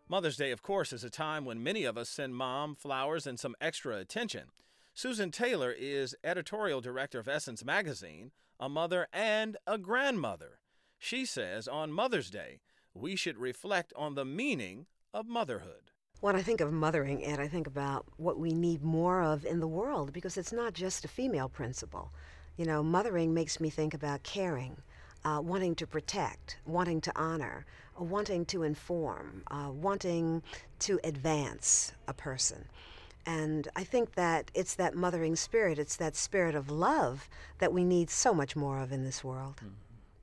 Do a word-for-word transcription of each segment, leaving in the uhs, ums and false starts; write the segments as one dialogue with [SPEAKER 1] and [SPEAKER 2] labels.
[SPEAKER 1] Mother's Day, of course, is a time when many of us send mom flowers and some extra attention. Susan Taylor is editorial director of Essence Magazine, a mother and a grandmother. She says on Mother's Day, we should reflect on the meaning of motherhood.
[SPEAKER 2] When I think of mothering, Ed, I think about what we need more of in the world because it's not just a female principle. You know, mothering makes me think about caring, uh, wanting to protect, wanting to honor, uh, wanting to inform, uh, wanting to advance a person. And I think that it's that mothering spirit, it's that spirit of love that we need so much more of in this world.
[SPEAKER 1] Mm-hmm.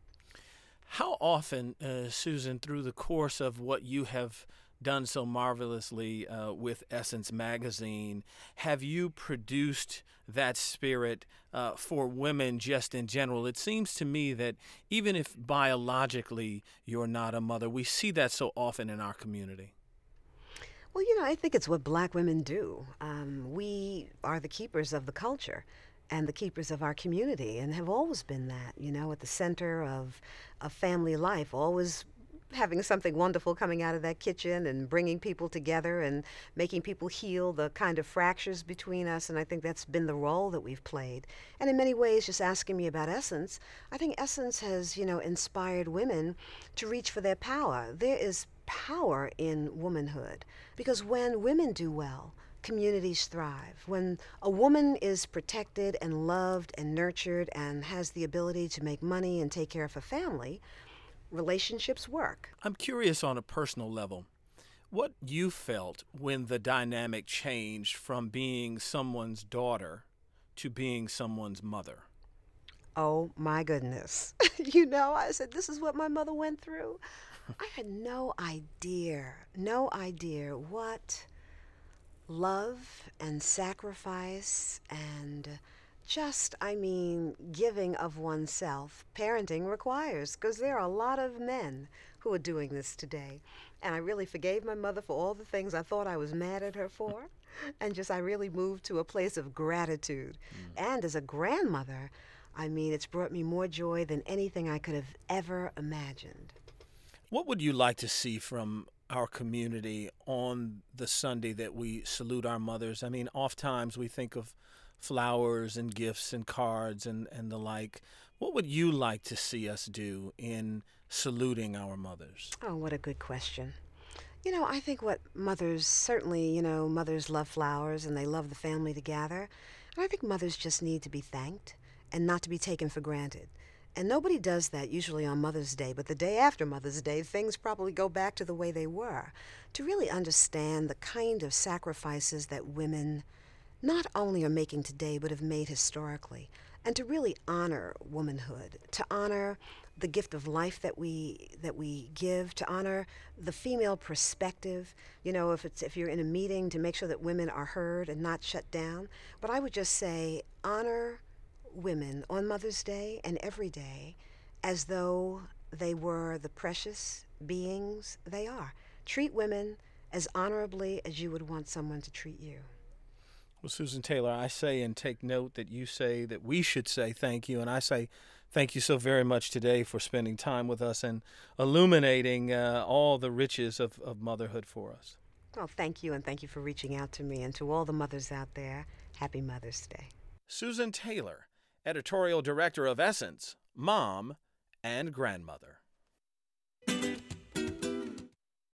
[SPEAKER 1] How often, uh, Susan, through the course of what you have done so marvelously uh, with Essence Magazine, have you produced that spirit uh, for women just in general? It seems to me that even if biologically you're not a mother, we see that so often in our community.
[SPEAKER 2] Well, you know, I think it's what black women do. Um, we are the keepers of the culture and the keepers of our community and have always been that, you know, at the center of, of family life, always having something wonderful coming out of that kitchen and bringing people together and making people heal the kind of fractures between us. And I think that's been the role that we've played. And in many ways, just asking me about Essence, I think Essence has, you know, inspired women to reach for their power. There is power in womanhood because when women do well, communities thrive. When a woman is protected and loved and nurtured and has the ability to make money and take care of her family, relationships work.
[SPEAKER 1] I'm curious on a personal level, what you felt when the dynamic changed from being someone's daughter to being someone's mother.
[SPEAKER 2] Oh my goodness. You know, I said, this is what my mother went through. I had no idea, no idea what love and sacrifice and just, I mean, giving of oneself, parenting requires, because there are a lot of men who are doing this today. And I really forgave my mother for all the things I thought I was mad at her for. And just, I really moved to a place of gratitude. Mm. And as a grandmother, I mean, it's brought me more joy than anything I could have ever imagined.
[SPEAKER 1] What would you like to see from our community on the Sunday that we salute our mothers? I mean, oftentimes we think of flowers and gifts and cards and, and the like. What would you like to see us do in saluting our mothers?
[SPEAKER 2] Oh, what a good question. You know, I think what mothers, certainly, you know, mothers love flowers and they love the family to gather. And I think mothers just need to be thanked and not to be taken for granted. And nobody does that usually on Mother's Day, but the day after Mother's Day, things probably go back to the way they were. To really understand the kind of sacrifices that women not only are making today, but have made historically, and to really honor womanhood, to honor the gift of life that we that we give, to honor the female perspective. You know, if it's if you're in a meeting, to make sure that women are heard and not shut down. But I would just say honor women on Mother's Day and every day as though they were the precious beings they are. Treat women as honorably as you would want someone to treat you.
[SPEAKER 1] Well, Susan Taylor, I say and take note that you say that we should say thank you, and I say thank you so very much today for spending time with us and illuminating uh, all the riches of, of motherhood for us.
[SPEAKER 2] Well, thank you, and thank you for reaching out to me, and to all the mothers out there, happy Mother's Day.
[SPEAKER 1] Susan Taylor, editorial director of Essence, mom and grandmother.